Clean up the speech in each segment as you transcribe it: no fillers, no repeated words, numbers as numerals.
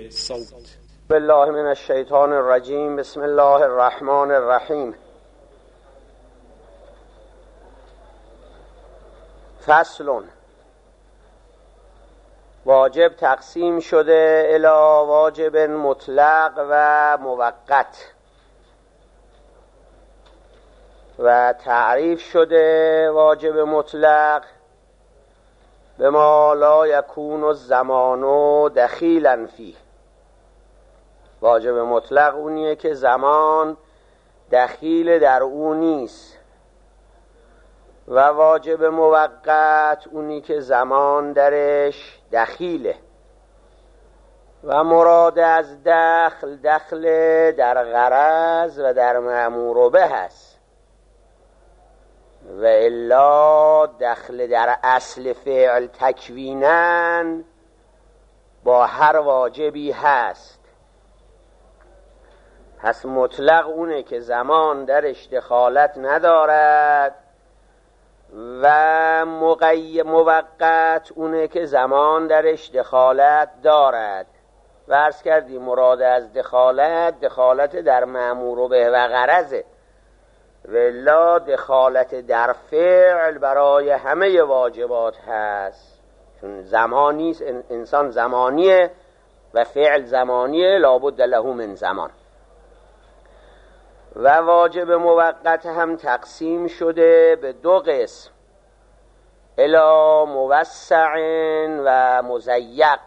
صوت. بالله من الشیطان الرجیم. بسم الله الرحمن الرحیم. فصل. واجب تقسیم شده الی واجب مطلق و موقت و تعریف شده واجب مطلق به ما لا یکون الزمان دخیلا فیه. واجب مطلق اونیه که زمان دخیل در اون نیست و واجب موقت اونی که زمان درش دخیله و مراد از دخل در غرض و در مأمور به هست و الا دخل در اصل فعل تکویناً با هر واجبی هست. پس مطلق اونه که زمان درش دخالت ندارد و موقت اونه که زمان درش دخالت دارد. و عرض کردیم مراد از دخالت در مأمور به و غرضه و الا دخالت در فعل برای همه واجبات هست، چون زمانی انسان زمانیه و فعل زمانیه، لابد له من زمان. و واجب موقت هم تقسیم شده به دو قسم، الی موسع و مضیق،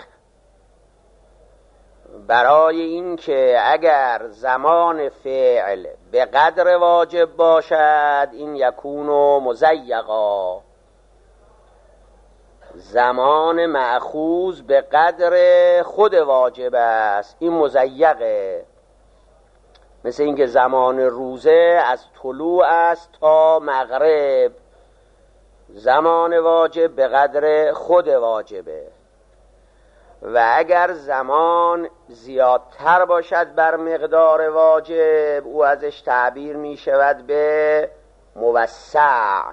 برای این که اگر زمان فعل به قدر واجب باشد این یکون مضیقا، زمان مأخوذ به قدر خود واجب است این مضیقه. مثل اینکه زمان روزه از طلوع است تا مغرب، زمان واجب به قدر خود واجبه. و اگر زمان زیادتر باشد بر مقدار واجب او ازش تعبیر می شود به موسع.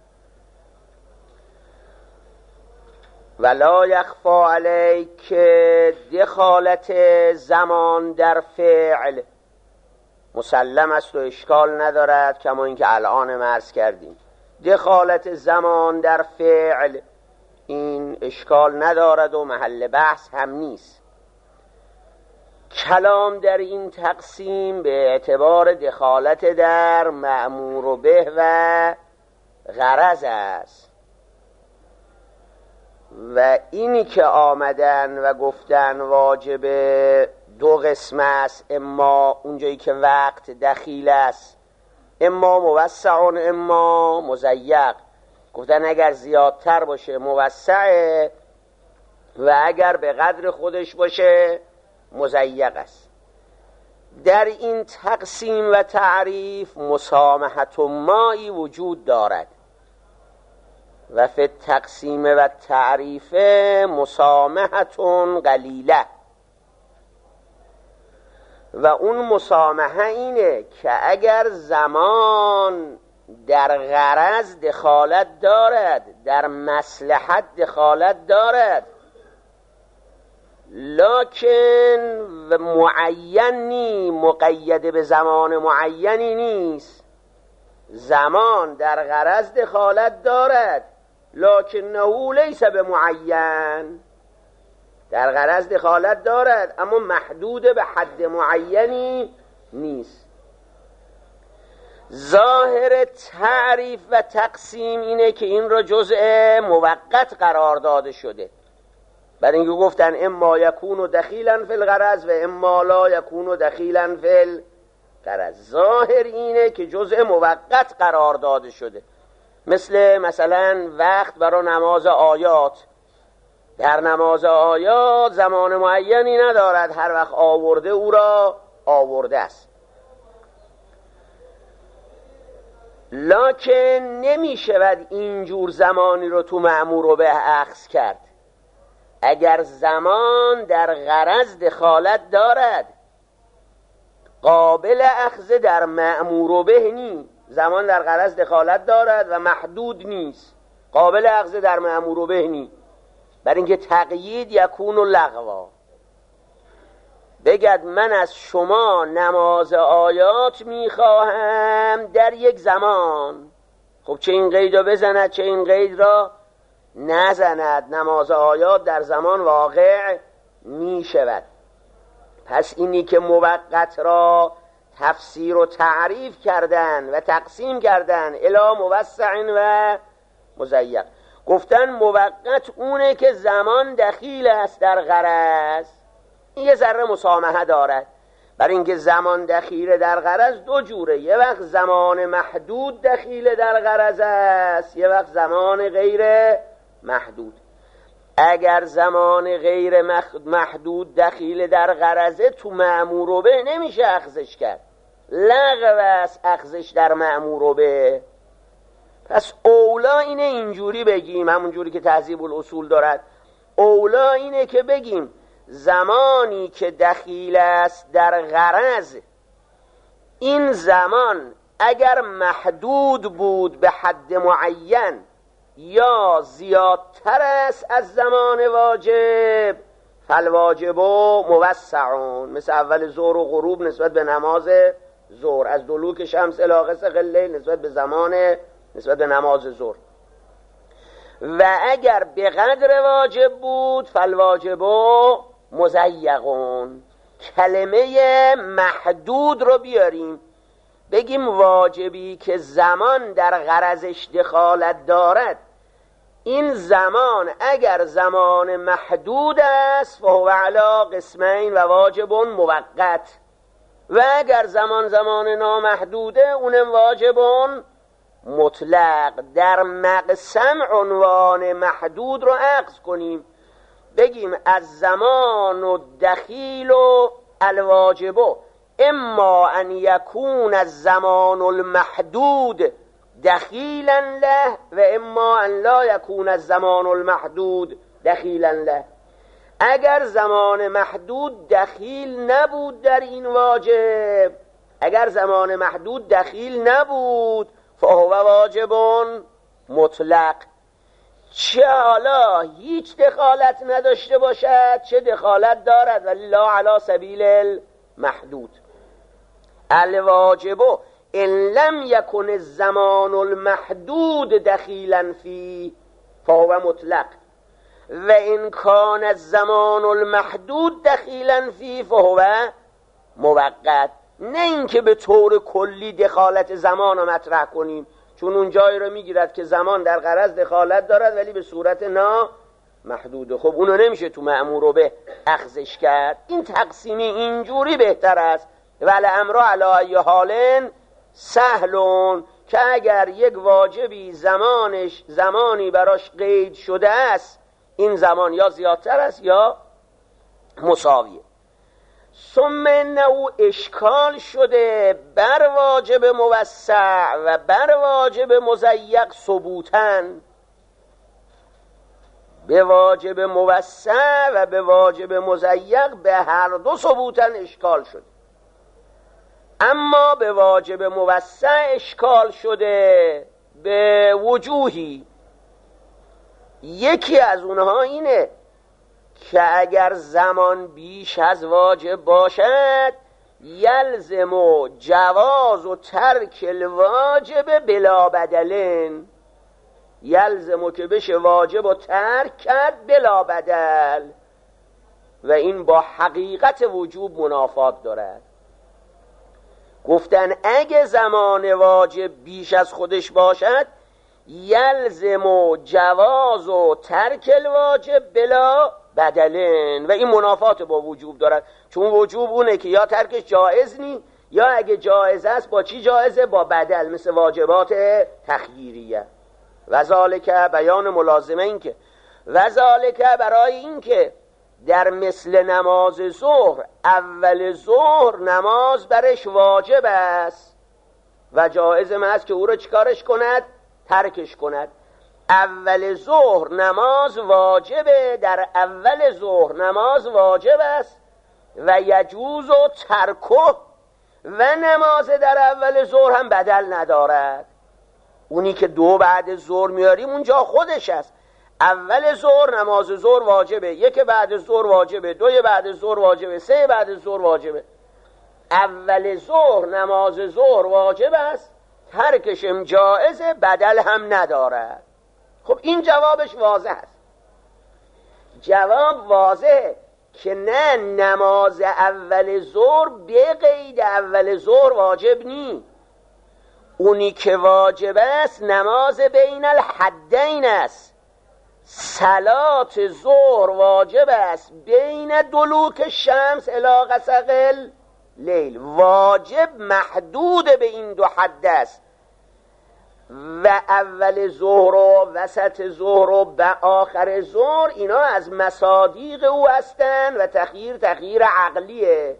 ولا یخفی علیک، دخالت زمان در فعل مسلم است و اشکال ندارد، کما اینکه الان عرض کردیم دخالت زمان در فعل این اشکال ندارد و محل بحث هم نیست. کلام در این تقسیم به اعتبار دخالت در مأمور به و غرض است و اینی که آمدن و گفتن واجب دو قسم است، اما اونجایی که وقت دخیل است اما موسع اما مضیق، گفتن اگر زیادتر باشه موسعه و اگر به قدر خودش باشه مضیق است. در این تقسیم و تعریف مسامحت و مایی وجود دارد و فی التقسیم و تعریف مسامحت قلیله. و اون مسامحه اینه که اگر زمان در غرض دخالت دارد، در مصلحت دخالت دارد، لکن و معینی مقید به زمان معینی نیست، زمان در غرض دخالت دارد لکنه لیس به معین، در غرض دخالت دارد اما محدود به حد معینی نیست. ظاهر تعریف و تقسیم اینه که این را جزء موقت قرار داده شده، برای اینکه گفتن اما یکون دخیلا فی الغرض و اما لا یکون دخیلا فی الغرض. ظاهر اینه که جزء موقت قرار داده شده، مثلا وقت برای نماز آیات، در نماز آیات زمان معینی ندارد، هر وقت آورده او را آورده است. لکن نمی شود اینجور زمانی رو تو مأمور به اخذ کرد. اگر زمان در غرض دخالت دارد قابل اخذ در مأمور به نی، زمان در غرض دخالت دارد و محدود نیست، قابل اخذ در مأمور به نی، برای اینکه تقیید یکون لغوا. بگد من از شما نماز آیات میخواهم در یک زمان. خب چه این قید را بزند چه این قید را نزند، نماز آیات در زمان واقع میشود. پس اینی که موقت را تفسیر و تعریف کردن و تقسیم کردن الی موسع و مضیق. گفتن موقت اونه که زمان دخیل است در غرض، این یه ذره مسامحه دارد. برای اینکه زمان دخیل در غرض دو جوره، یه وقت زمان محدود دخیل در غرض است، یه وقت زمان غیر محدود. اگر زمان غیر محدود دخیل در غرضه تو مأمور به نمیشه اخذش کرد، لغو است اخذش در مأمور به. پس اولا اینه اینجوری بگیم، همون جوری که تهذیب الاصول دارد، اولا اینه که بگیم زمانی که دخیل است در غرض، این زمان اگر محدود بود به حد معین یا زیادتر است از زمان واجب، فالواجب موسعون، مثل اول ظهر و غروب نسبت به نماز ظهر، از دلوک شمس الی غسق اللیل نسبت به زمان نسبت به نماز ظهر. و اگر به قدر واجب بود فالواجب مضیقون. کلمه محدود رو بیاریم بگیم واجبی که زمان در غرضش دخالت دارد، این زمان اگر زمان محدود است فهو علی قسمین و واجب موقت، و اگر زمان نامحدوده اونم واجب مطلق. در مقسم عنوان محدود رو عکس کنیم بگیم از زمان و دخیل و الواجب اما ان یکون از زمان المحدود دخیلا له و اما ان لا یکون از زمان المحدود دخیلا له. اگر زمان محدود دخیل نبود در این واجب، اگر زمان محدود دخیل نبود فهو واجب مطلق. چه حالا هیچ دخالت نداشته باشد چه دخالت دارد، ولی لا علی سبیل المحدود. الواجب ان لم یکن الزمان المحدود دخیلا فی فهو مطلق و ان کان الزمان المحدود دخیلا فی فهو موقت. نه اینکه به طور کلی دخالت زمان رو مطرح کنیم، چون اون جایی رو میگیرد که زمان در غرض دخالت دارد ولی به صورت نامحدوده. خب اونو نمیشه تو مأمور به اخذش کرد. این تقسیمی اینجوری بهتر است. ولی امر علی ای حال سهلون، که اگر یک واجبی زمانی براش قید شده است، این زمان یا زیادتر است یا مساویه. ثم انه اشکال شده بر واجب موسع و بر واجب مضیق ثبوتن. به واجب موسع و به واجب مضیق به هر دو ثبوتن اشکال شده. اما به واجب موسع اشکال شده به وجوهی. یکی از اونها اینه که اگر زمان بیش از واجب باشد یلزم جواز و ترک الواجب بلا بدلن، یلزم که بشه واجب و ترک کرد بلا بدل، و این با حقیقت وجوب منافات دارد. گفتن اگه زمان واجب بیش از خودش باشد یلزم جواز و ترک الواجب بلا بدلن، و این منافات با وجوب دارد. چون وجوب اونه که یا ترکش جایز نی، یا اگه جایز است با چی جایزه؟ با بدل، مثل واجبات تخییریه. و ذالک بیان ملازمه این که و ذالک برای این که در مثل نماز ظهر اول ظهر نماز برش واجب است و جایزم است که او رو چیکارش کند؟ ترکش کند. اول ظهر نماز واجبه، در اول ظهر نماز واجب است و یجوز و ترکه، و نماز در اول ظهر هم بدل ندارد. اونی که دو بعد ظهر میاریم اونجا خودش است. اول ظهر نماز ظهر واجبه، یک بعد ظهر واجبه، دوی بعد ظهر واجبه، سه بعد ظهر واجبه. اول ظهر نماز ظهر واجب است، ترکشم جائزه، بدل هم ندارد. خب این جوابش واضح است. جواب واضحه که نه، نماز اول ظهر به قید اول ظهر واجب نی. اونی که واجب است نماز بین الحدین است. صلات ظهر واجب است بین دلوک شمس الی غسق لیل، واجب محدود به این دو حد است و اول ظهر و وسط ظهر و آخر ظهر اینا از مصادیق او هستند و تخییر عقلیه.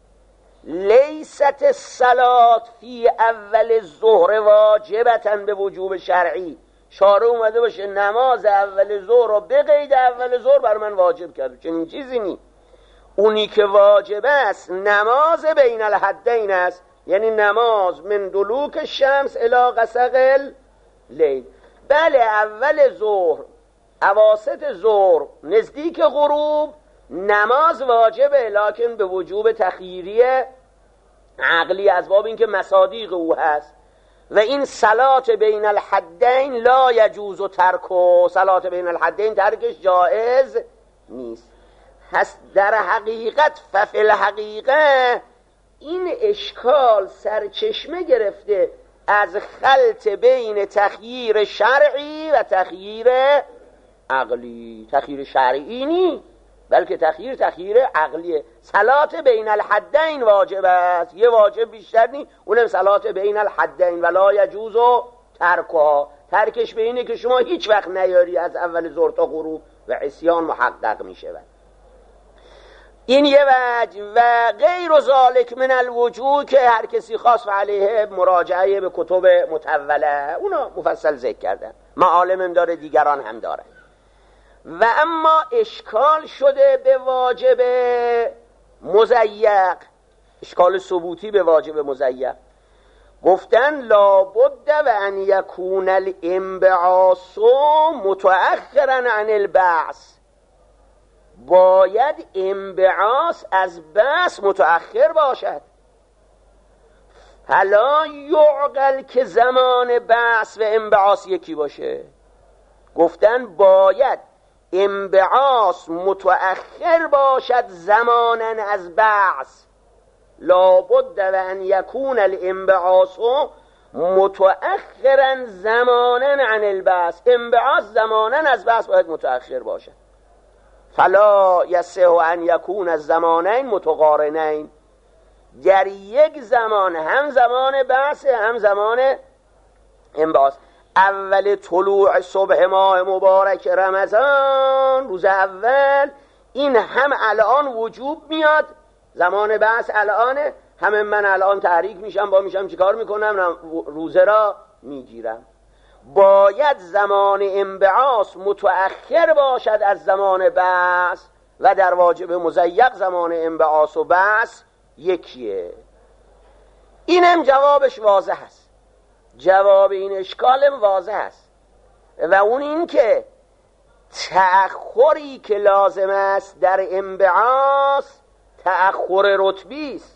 لیست الصلاة فی اول الظهر واجبتاً به وجوب شرعی. شارع اومده باشه نماز اول ظهر رو به قید اول ظهر بر من واجب کرده، چنین چیزی نی. اونی که واجب است نماز بین الحدین است، یعنی نماز من دلوک شمس الی غسق لیل. بله اول ظهر، اواسط ظهر، نزدیک غروب نماز واجبه، لکن به وجوب تخییری عقلی از باب اینکه مصادیق او هست. و این صلات بین الحدین لا یجوز ترکو، صلات بین الحدین ترکش جائز نیست. هست در حقیقت ففی الحقیقه این اشکال سرچشمه گرفته از خلط بین تخییر شرعی و تخییر عقلی. تخییر شرعی نی، بلکه تخییر عقلیه. صلات بین الحدین واجب است، یه واجب بیشتر نی، اونم صلات بین الحدین ولا یجوز ترکها. ترکش به اینه که شما هیچ وقت نیاری از اول ظهر تا غروب و عصیان محقق میشه. این یه وجه. و غیر ذالک من الوجوه که هر کسی خواست علیه مراجعه به کتب مطوله، اونا مفصل ذکر کردن، معالم داره، دیگران هم داره. و اما اشکال شده به واجب مضیق، اشکال ثبوتی به واجب مضیق. گفتن لابد و ان یکون الانبعاث متأخرا عن البعث، باید انبعاث از بعث متأخر باشد. فلا یعقل که زمان بعث و انبعاث یکی باشه. گفتن باید انبعاث متأخر باشد زمانا از بعث. لابد و ان یکون الانبعاث متأخرا زمانا عن البعث، انبعاث زمانا از بعث باید متأخر باشد. فلا یصح ان یکون الزمانین متقارنین، در یک زمان، هم زمان بعث هم زمان انبعاث. اول طلوع صبح ماه مبارک رمضان، روز اول، این هم الان وجوب میاد، زمان بعث الانه، همه من الان تحریک میشم، با میشم چیکار میکنم؟ روزه را میگیرم. باید زمان انبعاث متأخر باشد از زمان بعث و در واجب مضیق زمان انبعاث و بعث یکیه. اینم جوابش واضح است، جواب این اشکالم واضح است. و اون این که تأخری که لازم است در انبعاث تأخر رتبی است.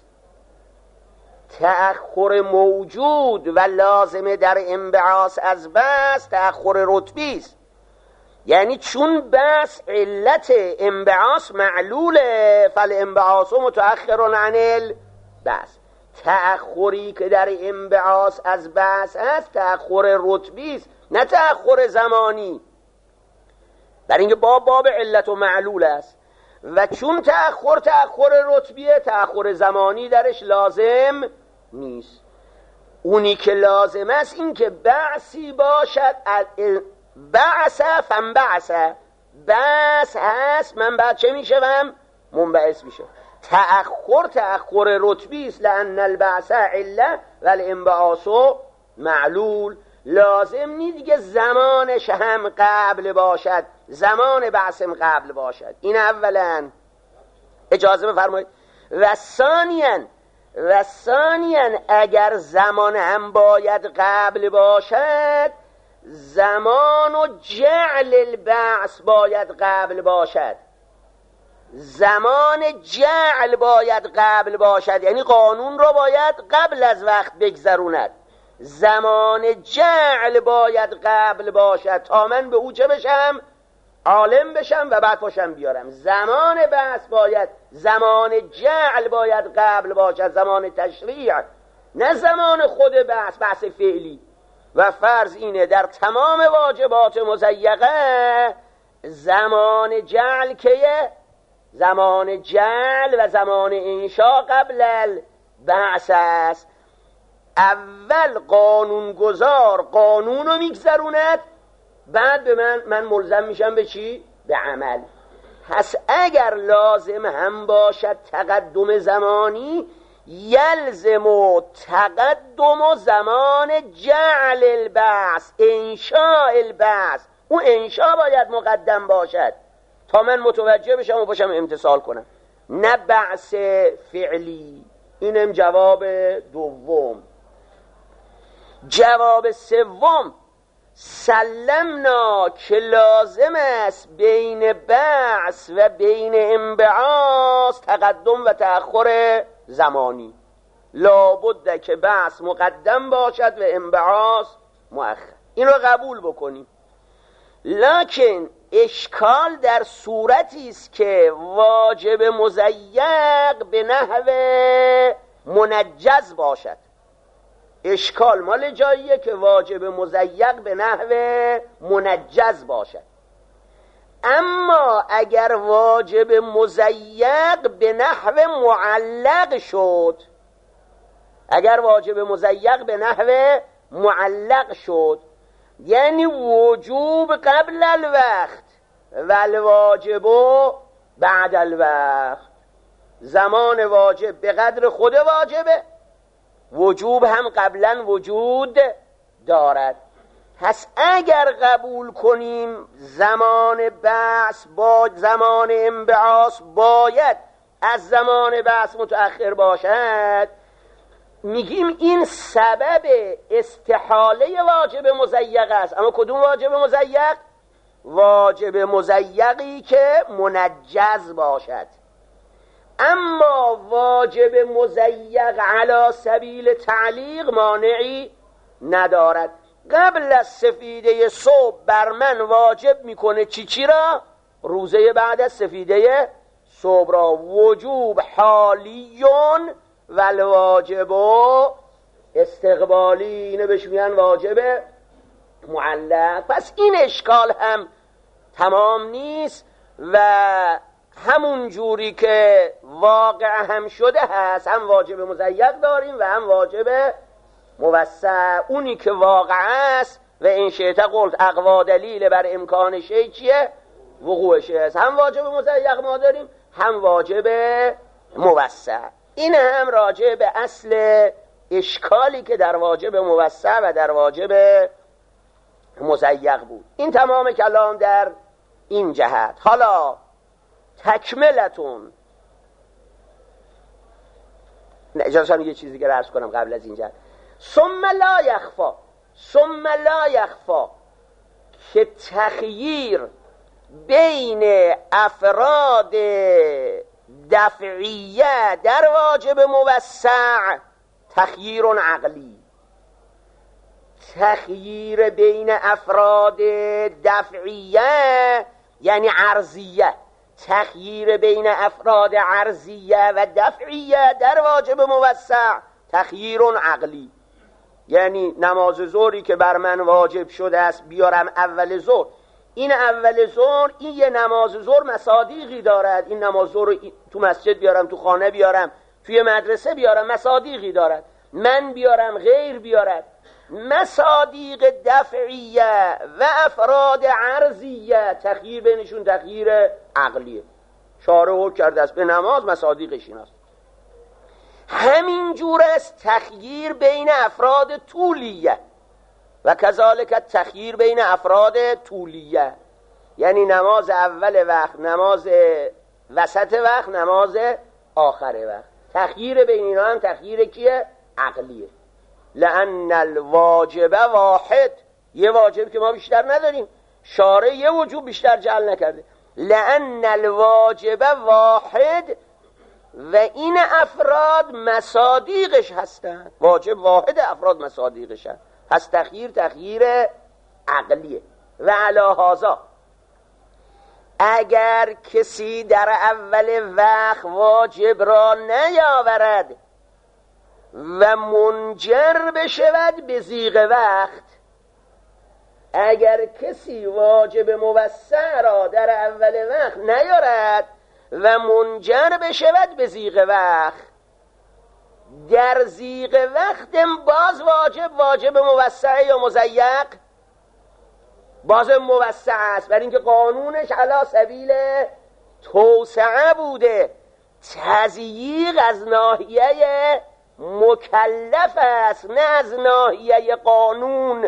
تأخر موجود و لازم در انبعاث از بعث تأخر رتبی است. یعنی چون بعث علت انبعاث معلوله، فالانبعاث متأخر عن البعث. تأخری که در انبعاث از بعث است تأخر رتبی است، نه تأخر زمانی، در اینکه باب علت و معلول است. و چون تأخر رتبیه، تأخر زمانی درش لازم نیست. اونی که لازم است این که بعثی باشد، بعث فنبعث، بعث هست، من بعد چه میشم؟ منبعث میشه. تأخر رتبی است، لأن البعث عله و الانبعاث معلول. لازم نیست دیگه زمانش هم قبل باشد، زمان بعثم قبل باشد. این اولا، اجازه بفرمایید. و ثانیاً اگر زمان هم باید قبل باشد، زمان و جعل البعث باید قبل باشد. زمان جعل باید قبل باشد، یعنی قانون رو باید قبل از وقت بگذروند. زمان جعل باید قبل باشد تا من به او چه بشم؟ عالم بشم و بعد پاشم بیارم. زمان بحث باید، زمان جعل باید قبل باشد، زمان تشریع، نه زمان خود بحث فعلی. و فرض اینه در تمام واجبات مضیقه زمان جعل کیه؟ زمان جعل و زمان انشا قبل البعث است. اول قانون گذار قانون رو میگذروند، بعد به من ملزم میشم به چی؟ به عمل. پس اگر لازم هم باشد تقدم زمانی، یلزم تقدم زمان جعل البعث، انشاء البعث. اون انشاء باید مقدم باشد تا من متوجه بشم و باشم امتثال کنم، نه بعث فعلی. اینم جواب دوم. جواب سوم، سلمنا که لازم است بین بعث و بین انبعاث تقدم و تأخر زمانی. لابد که بعث مقدم باشد و انبعاث مؤخر. این رو قبول بکنیم. لکن اشکال در صورتی است که واجب مضیق به نحو منجز باشد. اشکال مال جاییه که واجب مضیق به نحو منجز باشد. اما اگر واجب مضیق به نحو معلق شد، اگر واجب مضیق به نحو معلق شد، یعنی وجوب قبل الوقت و الواجب بعد الوقت، زمان واجب به قدر خود واجبه، وجوب هم قبلا وجود دارد. پس اگر قبول کنیم زمان بعث با زمان انبعاث باید از زمان بعث متأخر باشد، میگیم این سبب استحاله واجب مضیق است. اما کدوم واجب مضیق؟ واجب مضیقی که منجز باشد. اما واجب مضیق علی سبیل تعلیق مانعی ندارد. قبل از سفیده صبح بر من واجب میکنه چی را؟ روزه بعد از سفیده صبح را. وجوب حالیون و الواجب استقبالی، اینو بهش میگن واجب معلق. پس این اشکال هم تمام نیست و همون جوری که واقع هم شده هست، هم واجب مضیق داریم و هم واجب موسع. اونی که واقع است و این شیطه قلت اقوا دلیل بر امکان شیء چیه؟ وقوع شیء است. هم واجب مضیق ما داریم، هم واجب موسع. این هم راجع به اصل اشکالی که در واجب موسع و در واجب مضیق بود. این تمام کلام در این جهت. حالا تکملتون، اجازه یه چیزی که عرض کنم قبل از این جهت. ثم لا یخفا که تخییر بین افراد دفعیه در واجب موسع تخییر عقلی. تخییر بین افراد دفعیه یعنی عرضیه. تخییر بین افراد عرضیه و دفعیه در واجب موسع تخییر عقلی. یعنی نماز ظهری که بر من واجب شده است بیارم اول ظهر، این اول ظهر این یه نماز ظهر مصادیقی دارد. این نماز ظهر رو تو مسجد بیارم، تو خانه بیارم، توی مدرسه بیارم، مصادیقی دارد. من بیارم، غیر بیارد. مصادیق دفعیه و افراد عرضیه تخییر بینشون تخییر عقلیه. شارع حکم کرده است به نماز مصادیقش این است. همین جور است تخییر بین افراد طولیه و کذالک تخییر بین افراد طولیه، یعنی نماز اول وقت، نماز وسط وقت، نماز آخر وقت. تخییر بین اینا هم تخییر کیه؟ عقلیه. لأن الواجب واحد، یه واجب که ما بیشتر نداریم، شارع یه وجوب بیشتر جعل نکرده. لأن الواجب واحد و این افراد مصادیقش هستند. واجب واحد، افراد مصادیقش هست. پس تغییر عقلیه. و علی هذا اگر کسی در اول وقت واجب را نیاورد و منجر بشود به ضیق وقت، اگر کسی واجب موسع را در اول وقت نیارد و منجر بشود به ضیق وقت، در ضیق وقت باز واجب موسع یا مضیق باز موسع است، برای اینکه قانونش علی سبیل توسعه بوده. تضییق از ناحیه مکلف است نه از ناحیه قانون.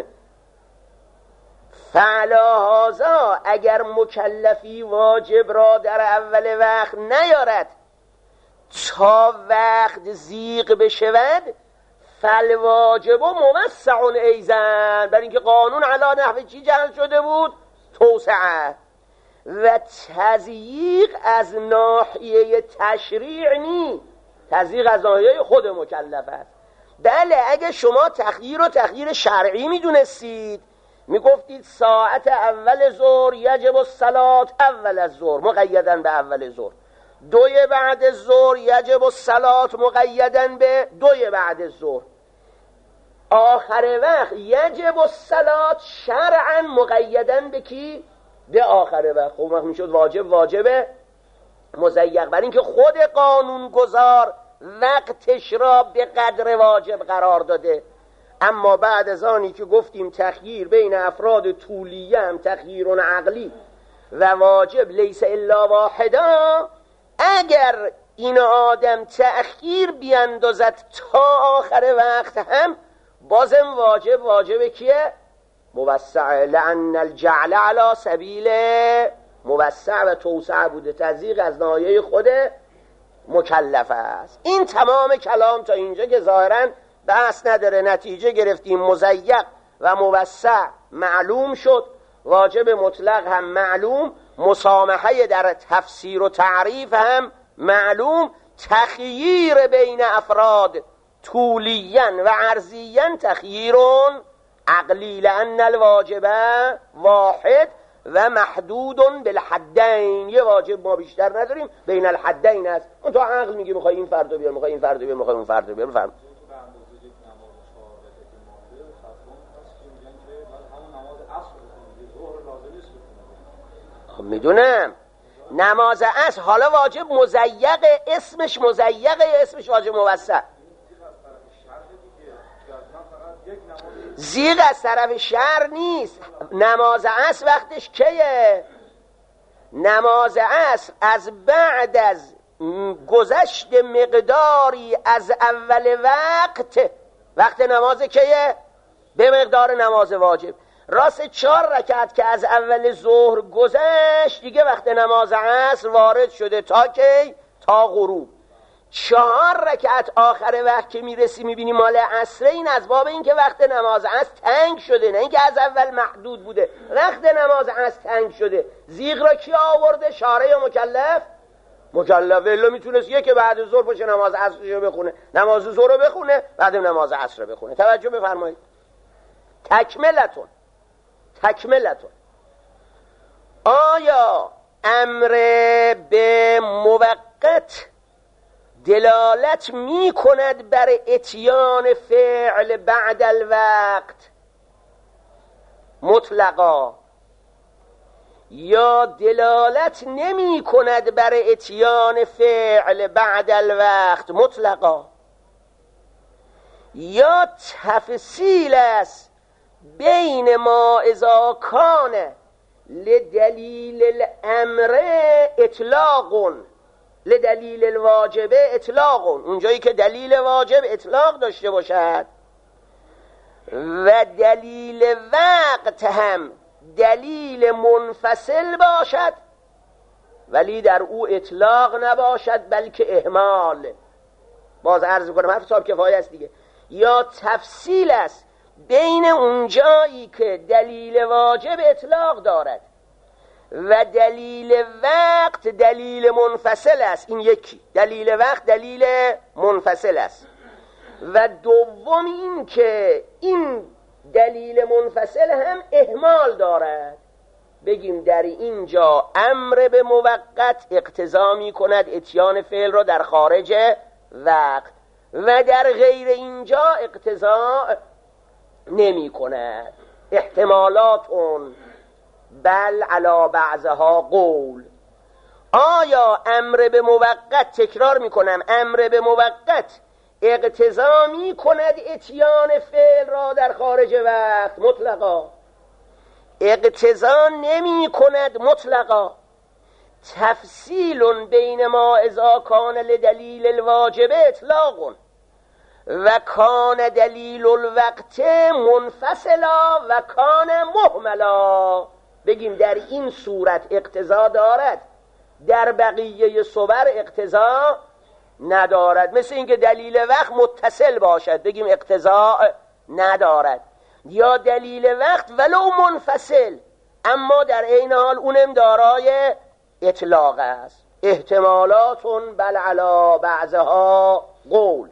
فعلا هذا اگر مکلفی واجب را در اول وقت نیارد تا وقت ضیق بشود، فالواجب موسع ایضا، برای اینکه قانون علی نحو چی جعل شده بود؟ توسعه. و تضییق از ناحیه تشریع نی، تضییق از ناحیه خود مکلف است. بله اگه شما تخییر شرعی میدونستید میگفتید ساعت اول ظهر یجب الصلاة اول الظهر مقیدن به اول ظهر، دوی بعد الظهر یجب الصلاة مقیدن به دوی بعد الظهر، آخر وقت یجب الصلاة شرعا مقیدن به کی؟ به آخر وقت. خب وقت میشد واجب مضیق، برای اینکه خود قانون گذار وقتش را به قدر واجب قرار داده. اما بعد از آنی که گفتیم تخییر بین افراد طولیه هم تخییر عقلی و واجب لیس الا واحدا، اگر این آدم تأخیر بیندازد تا آخر وقت هم بازم واجب کیه؟ موسع. لأن الجعل علی سبیل موسع و توسع بوده، تضییق از ناحیه خود مکلف است. این تمام کلام تا اینجا که ظاهراً بحث نداره، نتیجه گرفتیم. مضیق و موسع معلوم شد، واجب مطلق هم معلوم، مسامحه در تفسیر و تعریف هم معلوم، تخییر بین افراد طولیاً و عرضیاً تخییر عقلی. لأن الواجب واحد و محدود بالحدین، یه واجب ما بیشتر نداریم، بین الحدین است. اون تو عقل میگه میخوای این فردو بیار، میخوای این فردو بیار، میخوای اون فردو بیار. بفهم میدونم نماز عصر حالا واجب مضیق، اسمش مضیقه یا اسمش واجب موسع؟ زیغ از طرف شر نیست. نماز عصر وقتش کیه؟ نماز عصر از بعد از گذشت مقداری از اول وقت نماز کیه؟ به مقدار نماز واجب. راست 4 رکعت که از اول ظهر گذشت دیگه وقت نماز عصر وارد شده تا کی؟ تا غروب. 4 رکعت آخر وقت که میرسی میبینی مال عصره، این از باب این که وقت نماز عصر تنگ شده، نه اینکه از اول محدود بوده، وقت نماز عصر تنگ شده. زیغ را کی آورده؟ شارع یا مکلف؟ مکلف. الا میتونست که بعد ظهر باشه نماز عصرشو بخونه، نماز ظهر رو بخونه، بعد نماز عصر رو بخونه. توجه بفرمایید. تکملتون آیا امر به موقت دلالت می کند بر اتیان فعل بعد الوقت مطلقا، یا دلالت نمی کند بر اتیان فعل بعد الوقت مطلقا، یا تفصیل است بین ما اذا کان لدلیل الامر اطلاق لدلیل الواجب اطلاق، اونجایی که دلیل واجب اطلاق داشته باشد و دلیل وقت هم دلیل منفصل باشد ولی در او اطلاق نباشد بلکه اهمال. باز عرض کنم حرف صاحب کفایه است دیگه. یا تفصیل است بین اون جایی که دلیل واجب اطلاق دارد و دلیل وقت دلیل منفصل است، این یکی دلیل وقت دلیل منفصل است، و دوم این که این دلیل منفصل هم اهمال دارد. بگیم در اینجا امر به موقت اقتضا می کند اتیان فعل را در خارج وقت و در غیر اینجا اقتضا نمی کند. احتمالاتون بل علی بعضها قول. آیا امر به موقت، تکرار می کنم، امر به موقت اقتضا می کند اتیان فعل را در خارج وقت مطلقا؟ اقتضا نمی کند مطلقا. تفصیل بین ما اذا کان لدلیل الواجب اطلاق و کان دلیل الوقت منفصلا و کان مهملا. بگیم در این صورت اقتضا دارد، در بقیه صور اقتضا ندارد. مثل اینکه دلیل وقت متصل باشد بگیم اقتضا ندارد، یا دلیل وقت ولو منفصل اما در عین حال اونم دارای اطلاق است. احتمالاتون بل علی بعضها قول.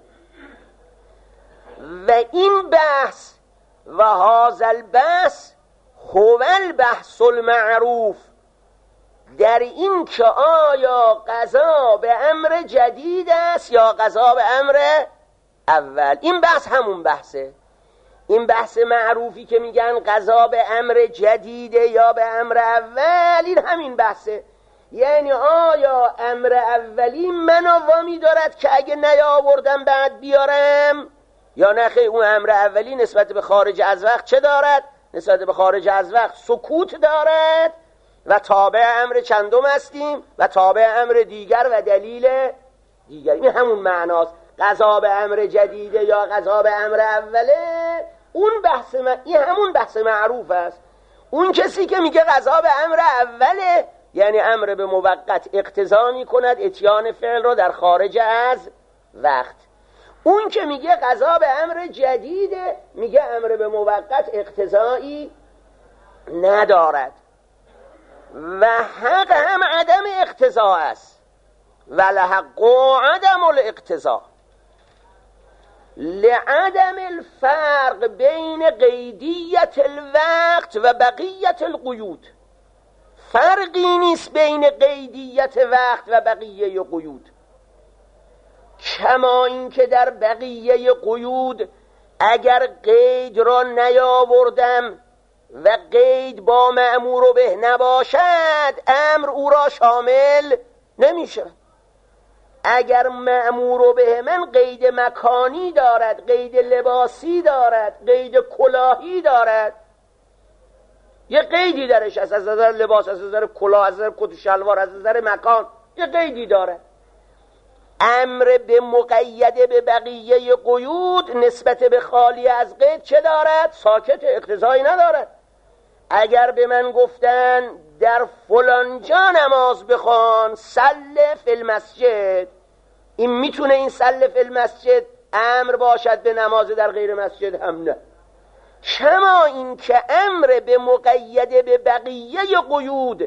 و این بحث و هذا البحث هو البحث المعروف، در این که آیا قضا به امر جدید است یا قضا به امر اول. این بحث همون بحثه، این بحث معروفی که میگن قضا به امر جدیده یا به امر اول، این همین بحثه. یعنی آیا امر اولی منو وامی دارد که اگه نیاوردم بعد بیارم، یا نخیر اون امر اولی نسبت به خارج از وقت چه دارد؟ نسبت به خارج از وقت سکوت دارد و تابع امر چندم هستیم و تابع امر دیگر و دلیل دیگر. این همون معناست، قضا به امر جدیده یا قضا به امر اوله. اون بحث این همون بحث معروف است. اون کسی که میگه قضا به امر اوله یعنی امر به موقت اقتضا میکند اتیان فعل رو در خارج از وقت. اون که میگه قضا به امر جدیده میگه امر به موقت اقتضایی ندارد. و حق هم عدم اقتضا است، ولحق عدم الاقتضا لعدم الفرق بین قیدیت الوقت و بقیت القیود. فرقی نیست بین قیدیت وقت و بقیه قیود، کما این که در بقیه قیود اگر قید را نیاوردم و قید با مأمور به نباشد امر او را شامل نمیشه. اگر مأمور به من قید مکانی دارد، قید لباسی دارد، قید کلاهی دارد، یه قیدی درش از نظر لباس، از نظر کلاه، از نظر کت و شلوار، از نظر مکان یه قیدی دارد. امر به مقید به بقیه قیود نسبت به خالی از قید چه دارد؟ ساکت، اقتضایی ندارد. اگر به من گفتن در فلان جا نماز بخوان صل فی المسجد، این میتونه این صل فی المسجد امر باشد به نماز در غیر مسجد هم نه. کما این که امر به مقید به بقیه قیود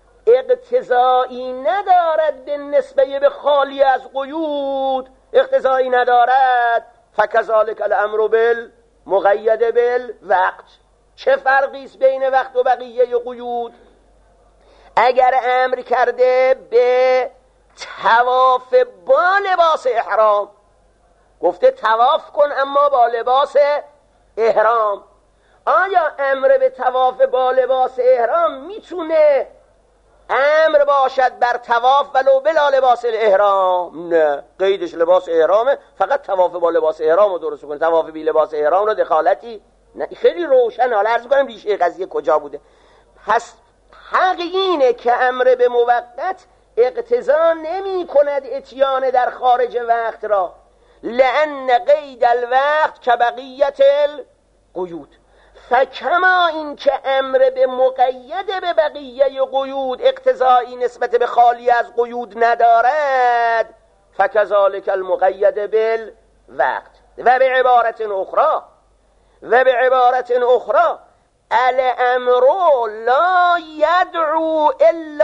اقتضایی ندارد به نسبه به خالی از قیود، اقتضایی ندارد. فکذالک الامر بالمقید بالوقت. چه فرقی است بین وقت و بقیه قیود؟ اگر امر کرده به طواف با لباس احرام، گفته طواف کن اما با لباس احرام، آیا امر به طواف با لباس احرام میتونه امر باشد بر طواف ولو بلا لباس الاحرام؟ نه، قیدش لباس احرامه، فقط طواف با لباس احرام رو درست کنه، طواف بی لباس احرام رو دخالتی نه. خیلی روشن. حالا عرض کنم ریشه قضیه کجا بوده. پس حق اینه که امر به موقت اقتضا نمی کند اتیان در خارج وقت را، لأن قید الوقت که بقیت القیود. فکما این که امر به مقید به بقیه قیود اقتضایی نسبت به خالی از قیود ندارد، فکذالک المقید بالوقت. و به عبارت اخرى و به عبارت اخرى الامر لا یدعو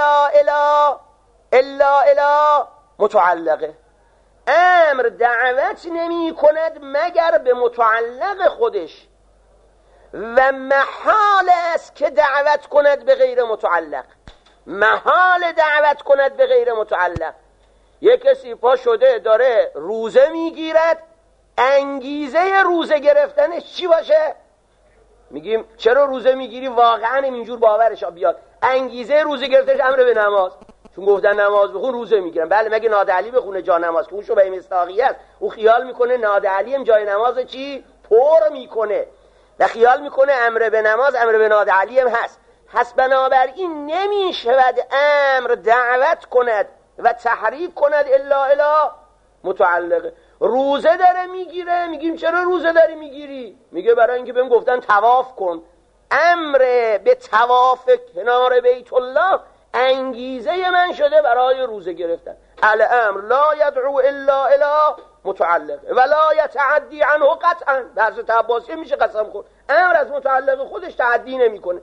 الا الی متعلقه. امر دعوت نمی کند مگر به متعلق خودش و محال است که دعوت کند به غیر متعلق. محال دعوت کند به غیر متعلق. یک کسی پا شده داره روزه میگیرد، انگیزه روزه گرفتنش چی باشه؟ میگیم چرا روزه میگیری؟ واقعا اینجور باورش بیاد. انگیزه روزه گرفتنش امر به نماز، چون گفتن نماز بخون روزه میگیرن. بله مگه نادر علی بخونه جا نماز که اون شبه مستاقی است؟ او خیال میکنه نادر علی هم جای نماز چی پر میکنه و خیال میکنه امر به نماز امر به نادر علی هم هست. پس بنابراین نمیشود امر دعوت کند و تحریک کند الا الی متعلقه. روزه داره میگیره، میگیم چرا روزه داری میگیری؟ میگه برای اینکه بهم گفتن طواف کن. امر به طواف کنار بیت الله انگیزه من شده برای روزه گرفتن. الامر لا یدعو الا الی متعلق ولا یتعدی عنه قطعا. درس عباسی میشه قسم خورد. امر از متعلق خودش تعدی نمیکنه.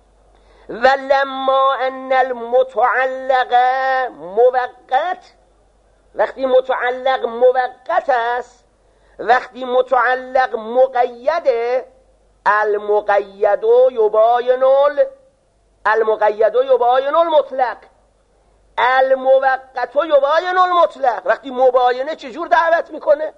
ولما ان المتعلق موقت، وقتی متعلق موقت است، وقتی متعلق مقیده، المقید یباین المطلق، الموقت یباین المطلق. وقتی مباینه چجور دعوت میکنه؟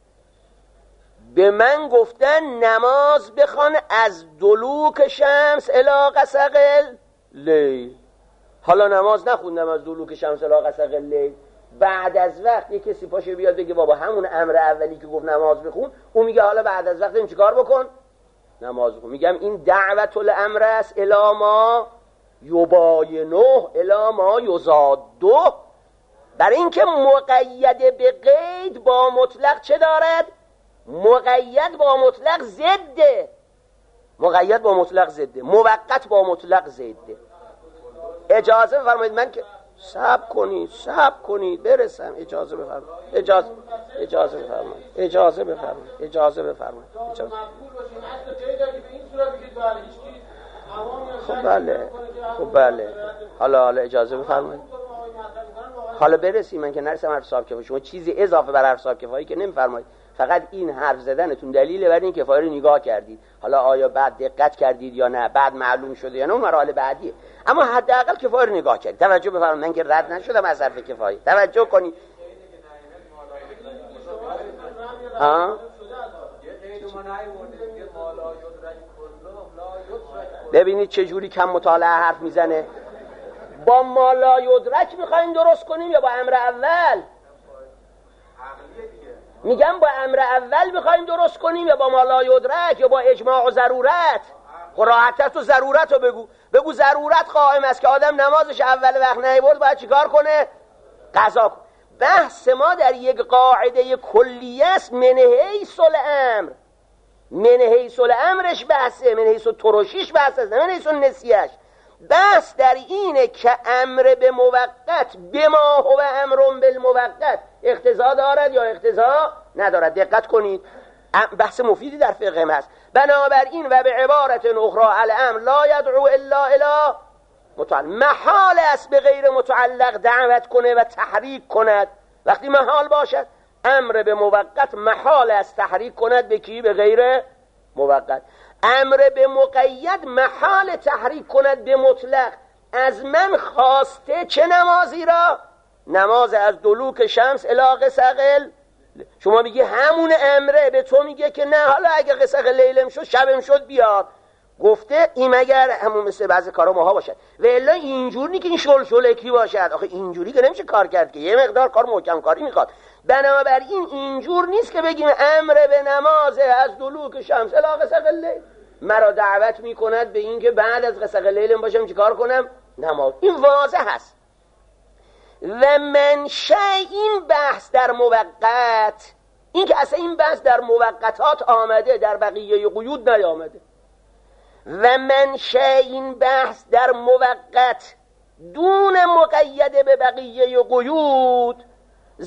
به من گفتن نماز بخوان از دلوک شمس الی غسق اللیل. حالا نماز نخوندم از دلوک شمس الی غسق اللیل. بعد از وقت یک کسی پاشه بیاد بگه بابا همون امر اولی که گفت نماز بخون، اون میگه حالا بعد از وقت این چیکار بکن؟ نماز بخون. میگم این دعوت الامر است الی ما یباینه الی ما یزاده. برای اینکه مقید به قید با مطلق چه دارد؟ مقید با مطلق ضده. مقید با مطلق ضده، موقت با مطلق ضده. اجازه بفرمایید من که صبر کنید برسم. اجازه بفرمایید. خب بله. حالا اجازه بفرمایید. حالا برسیم. من که نرسم حرف صاحب کفایی. شما چیزی اضافه بر حرف صاحب کفایی که نمیفرمایید. فقط این حرف زدنتون دلیل بر این کفایی رو نگاه کردید. حالا آیا بعد دقت کردید یا نه، بعد معلوم شده یا نه، اون مراحل بعدیه. اما حداقل کفایی رو نگاه کردید. توجه بفرمایید. من که رد نشدم از حرف کفایی. توجه کنید. ببینید چه جوری کم مطالعه حرف میزنه. با ما لا یدرک میخوایم درست کنیم یا با امر اول؟ میگم با امر اول میخوایم درست کنیم یا با ما لا یدرک یا با اجماع و ضرورت؟ راحتت و ضرورت رو بگو ضرورت قائم است که آدم نمازش اول وقت نیورد باید چیکار کنه؟ قضا کنه. بحث ما در یک قاعده کلیه است. من حیث الامر، من حیث الامرش بحثه، من حیث ترشیش بحث است، من حیث نسیهش. بحث در اینه که امر به موقت بما هو امر بالموقت اقتضا دارد یا اقتضا ندارد. دقت کنید، بحث مفیدی در فقه هست. بنابراین و به عبارت اخرى الامر لا یدعو الا الی متعلق، محال است به غیر متعلق دعوت کنه و تحریک کند. وقتی محال باشد امر به موقت محال است تحریک کند به کی؟ به غیر موقت. امر به مقید محال تحریک کند به مطلق. از من خواسته چه نمازی را؟ نماز از دلوک شمس الی غسق. شما میگی همون امره، به تو میگه که نه حالا اگه غسق لیلم شد شبم شد بیار. گفته این مگر همون مثل بعضی کارا ماها باشد و الا اینجور نی که این شلشلکی باشد. آخه اینجوری که نمیشه کار کرد که، یه مقدار کار محکم کاری میخواد. بنابراین اینجور نیست که بگیم امر به نماز از دلوک شمس الی غسق اللیل مرا دعوت میکند به این که بعد از غسق لیلم باشم چیکار کنم؟ نماز. این واضح هست. و منشأ این بحث در موقت، این که اصلا این بحث در موقتات آمده، در بقیه قیود نیامده. و منشأ این بحث در موقت دون مقید به بقیه قیود،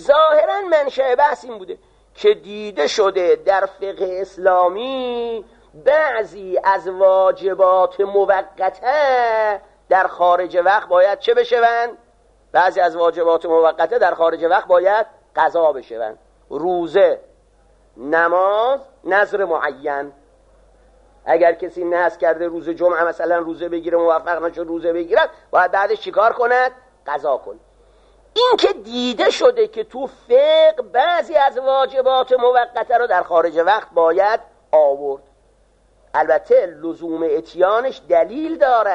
ظاهرا منشأ بحث این بوده که دیده شده در فقه اسلامی بعضی از واجبات موقته در خارج وقت باید چه بشوند؟ بعضی از واجبات موقته در خارج وقت باید قضا بشوند. روزه، نماز، نذر معین. اگر کسی نذر کرده روز جمعه مثلا روزه بگیره، موفق نشد روزه بگیرد، باید بعدش چیکار کند؟ قضا کند. این که دیده شده که تو فقه بعضی از واجبات موقته رو در خارج وقت باید آورد. البته لزوم اتیانش دلیل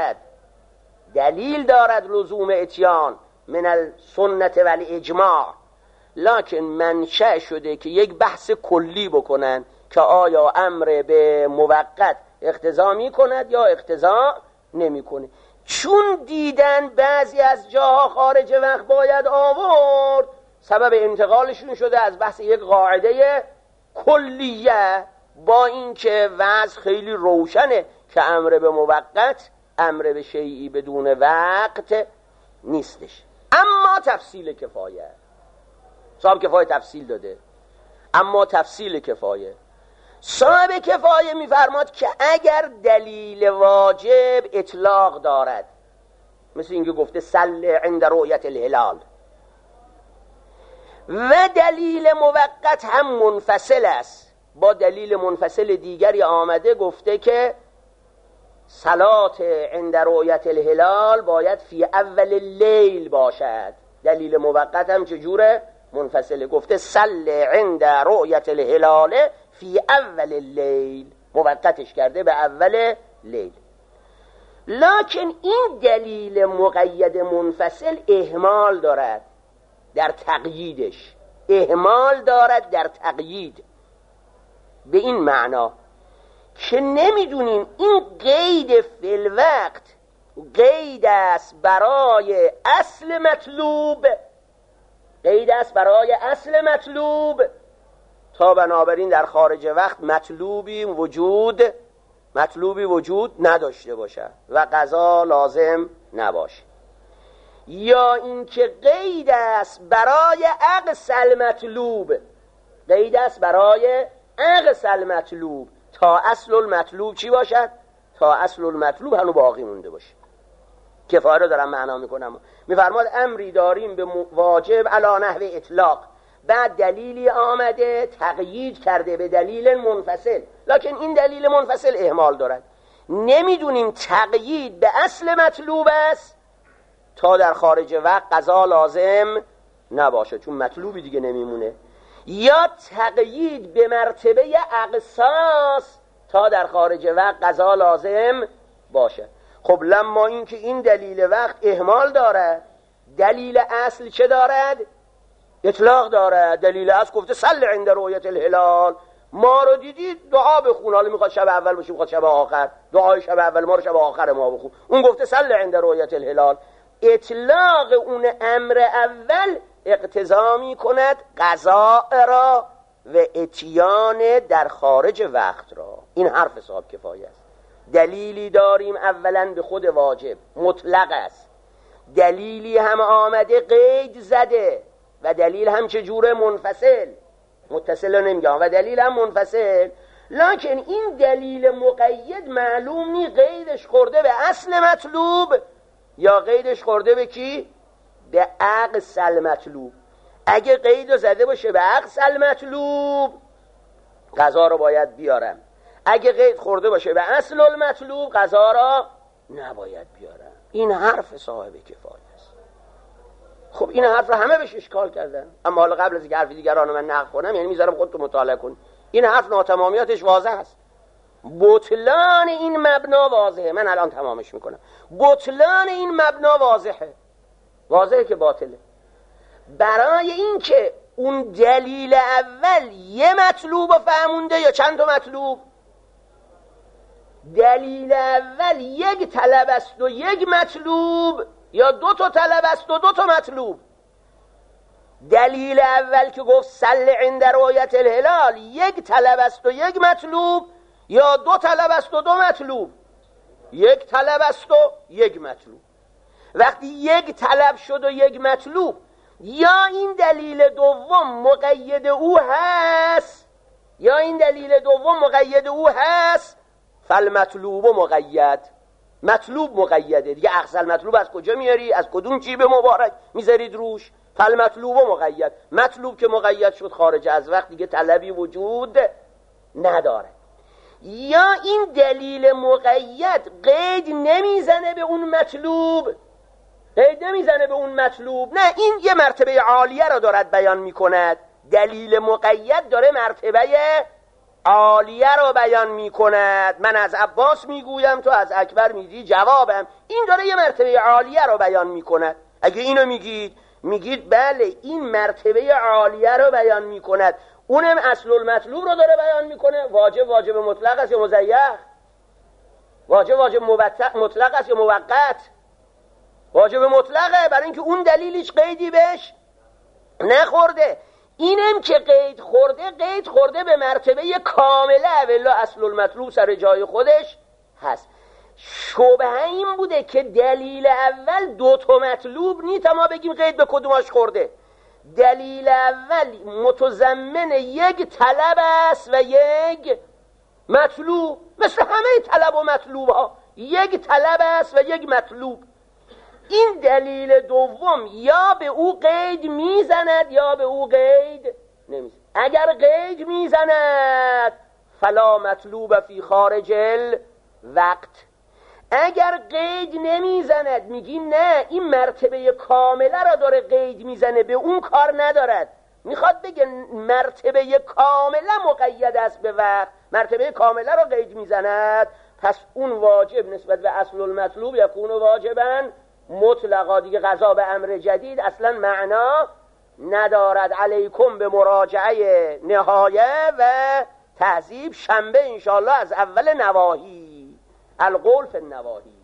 دارد لزوم اتیان من السنت و الاجماع، لکن منشأ شده که یک بحث کلی بکنن که آیا امر به موقت اقتضا می کند یا اقتضا نمی کنه. چون دیدن بعضی از جاها خارج وقت باید آورد، سبب انتقالشون شده از بحث یک قاعده کلیه با اینکه وضع خیلی روشنه که امر به موقت امر به شیئی بدون وقت نیستش. اما تفصیل کفایه، صاحب کفایه تفصیل داده، اما تفصیل کفایه، صاحب کفایه میفرماد که اگر دلیل واجب اطلاق دارد، مثل اینکه گفته سل عند رؤیت الهلال، و دلیل موقت هم منفصل است، با دلیل منفصل دیگری آمده گفته که صلات عند رؤیت الهلال باید فی اول اللیل باشد. دلیل موقت هم چجوره؟ منفصله، گفته سل عند رؤیت الهلال فی اول اللیل، موقتش کرده به اول لیل. لکن این دلیل مقید منفصل اهمال دارد در تقییدش، اهمال دارد در تقیید، به این معنا که نمیدونیم این قید فی الوقت قید است برای اصل مطلوب، قید است برای اصل مطلوب، تا بنابراین در خارج وقت مطلوبی وجود نداشته باشه و قضا لازم نباشه، یا اینکه قید است برای اقصى المطلوب، قید است برای اقصى المطلوب تا اصل المطلوب چی باشد؟ تا اصل المطلوب هنو باقی مونده باشه. کفایه رو دارم معنا میکنم. میفرماد امری داریم به واجب علی نحو اطلاق، بعد دلیلی آمده تقیید کرده به دلیل منفصل، لکن این دلیل منفصل اهمال دارد، نمیدونیم تقیید به اصل مطلوب است تا در خارج وقت قضا لازم نباشه، چون مطلوبی دیگه نمیمونه، یا تقیید به مرتبه اقصاص تا در خارج وقت قضا لازم باشه. خب لما این که این دلیل وقت اهمال دارد، دلیل اصل چه دارد؟ اطلاق دارد. دلیل اصل گفته صل عند رؤیت الهلال، ما رو دیدید دعا بخون، حالا میخواد شب اول باشه میخواد شب آخر، دعای شب اول ما رو شب آخر ما بخون، اون گفته صل عند رؤیت الهلال. اطلاق اون امر اول اقتضا می کند قضاء را و اتیان در خارج وقت را. این حرف صاحب کفایه است. دلیلی داریم اولا به خود واجب مطلق است، دلیلی هم آمده قید زده و دلیل هم چجوره؟ منفصل، متصل نمیگم، و دلیل هم منفصل، لکن این دلیل مقید معلوم نی قیدش خورده به اصل مطلوب یا قیدش خورده به کی؟ به اقصى المطلوب. اگه قید زده باشه به اقصى المطلوب قضا رو باید بیارم، اگه قید خورده باشه به اصل المطلوب قضا را نباید بیارم. این حرف صاحب کفایه است. خب این حرف رو همه بهش اشکال کردن، اما حالا قبل از اینکه حرف دیگران من نقل کنم، یعنی میذارم خودتون مطالعه کن، این حرف ناتمامیاتش واضح است، بطلان این مبنا واضحه. من الان تمامش میکنم. بطلان این مبنا واضحه که باطله، برای این که اون دلیل اول یه مطلوب رو فهمونده یا چند تا مطلوب؟ دلیل اول یک طلب است و یک مطلوب، یا دو تا طلب است و دو تا مطلوب؟ دلیل اول که گفت صل عند رؤیت الهلال یک طلب است و یک مطلوب، یا دو طلب است و دو مطلوب؟ یک طلب است و یک مطلوب. وقتی یک طلب شد و یک مطلوب، یا این دلیل دوم مقید او هست، یا این دلیل دوم مقید او هست، فالمطلوب مقید. مطلوب مقیده دیگه. اخذ المطلوب از کجا میاری؟ از کدوم جیب مبارک میذارید روش؟ فالمطلوب مقید. مطلوب که مقید شد خارج از وقت دیگه طلبی وجود نداره. یا این دلیل مقید قید نمیزنه به اون مطلوب، قید نمیزنه به اون مطلوب، نه، این یه مرتبه عالیه را دارد بیان میکند. دلیل مقید داره مرتبه عالیه را بیان میکند. من از عباس میگویم، تو از اکبر میگی جوابم. این داره یه مرتبه عالیه را بیان میکند. اگه اینو میگید بله این مرتبه عالیه را بیان میکند، اونم اصل المطلوب رو داره بیان میکنه. واجب مطلق است یا مزیح؟ واجب مطلق است یا موقت؟ واجب مطلقه، برای اینکه اون دلیلش قیدی بهش نخورده. اینم که قید خورده به مرتبه کامله، ولی اصل المطلوب سر جای خودش هست. شبهه این بوده که دلیل اول دو تا مطلوب نیست، ما بگیم قید به کدوماش خورده. دلیل اول متضمن یک طلب است و یک مطلوب، مثل همه طلب و مطلوب ها، یک طلب است و یک مطلوب. این دلیل دوم یا به او قید میزند یا به او قید نمیزند. اگر قید میزند فلا مطلوب فی خارج الوقت. اگر قید نمیزند میگی نه این مرتبه کامله را داره قید میزنه، به اون کار ندارد. میخواد بگه مرتبه کامله مقید است به وقت، مرتبه کامله را قید میزند، پس اون واجب نسبت به اصل المطلوب یکون واجبا مطلقا. دیگه قضا به امر جدید اصلا معنا ندارد. علیکم به مراجعه نهایه و تهذیب شنبه انشاءالله از اول نواهی، القول فی النواهی.